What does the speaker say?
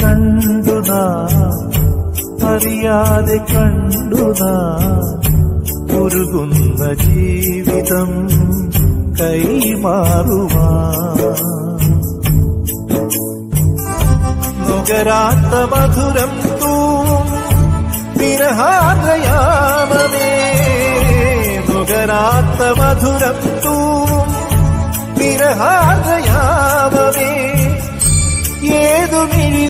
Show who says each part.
Speaker 1: അറിയാതെ കണ്ടുനാ ഉരുകുന്ന ജീവിതം കൈമാറുവാ. നുകരാത്ത മധുരം തൂവും വിരഹാദ്രയാമമേ, നുകരാത്ത മധുരം തൂവും വിരഹാദ്രയാമമേ, ഏതു മിഴി